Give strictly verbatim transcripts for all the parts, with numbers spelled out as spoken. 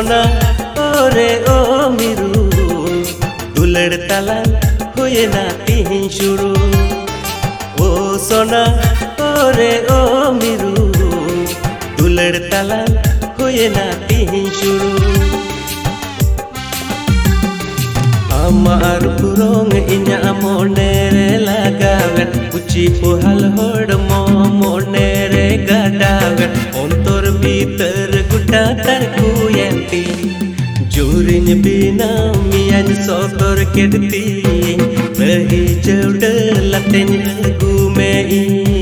सोना ओरे ओ मिरू दुलड़ तलाल होए ना तीन शुरू ओ सोना ओरे ओ मिरू दुलड़ तलाल होए ना तीन शुरू Amar burong inya monere lagawen uci puhal hodmo monere gadawen ontor biter guta tarku yanti jurin bina mian sotor kedti rahi jaude laten gumei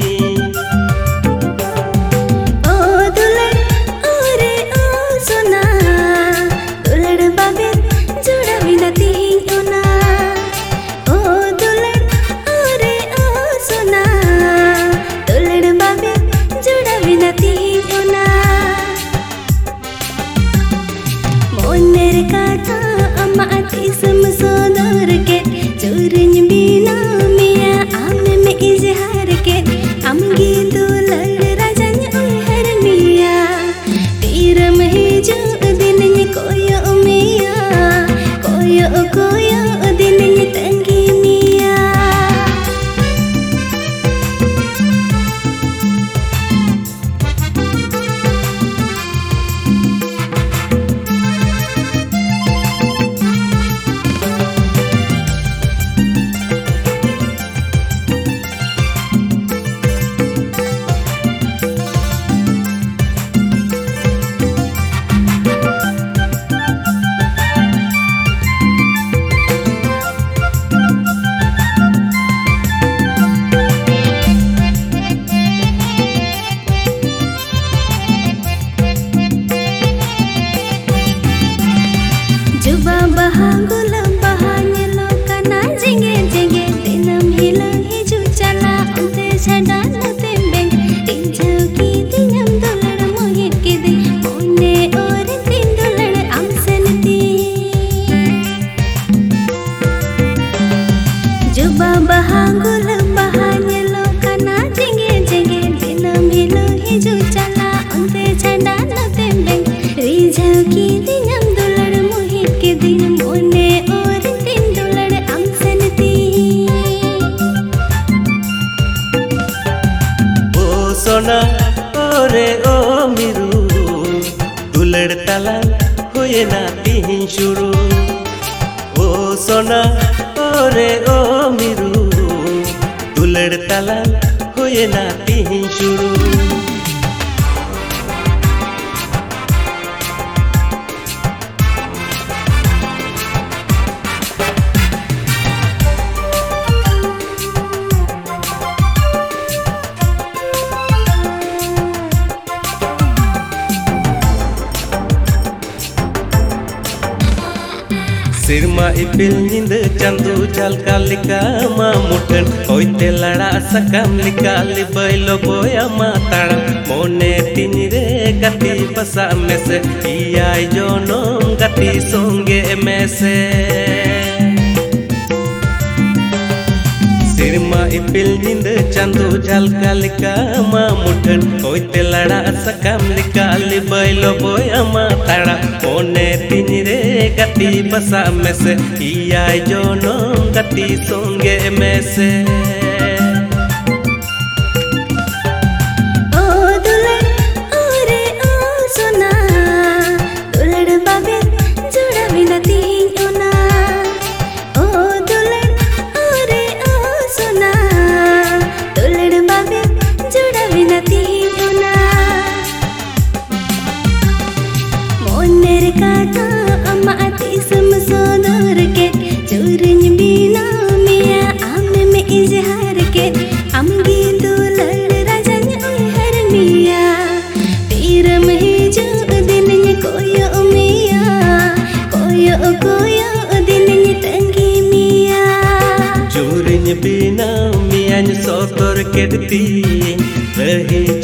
सोना ओरे ओ मिरू दुलड़ तलाल होए ना तीन शुरू ओ सोना ओरे ओ मिरू दुलड़ तलाल होए ना तीन शुरू सिरमा इपिल निंद चंदू झलका लिका मा मुठन होइते लड़ा सकम लिका लिबैलो बोया माताड़ा मोने तिनिरे गति बसा में से इयाई जोनोम गति सोंगे में से सिरमा इपिल निंद चंदू झलका लिका मा मुठन होइते लड़ा सकम लिका लिबैलो बोया माताड़ा मोने तिनिरे गति बसा में से इयाई जोनोम गति सोंगे में से बिना मियान सोतर kedti rahi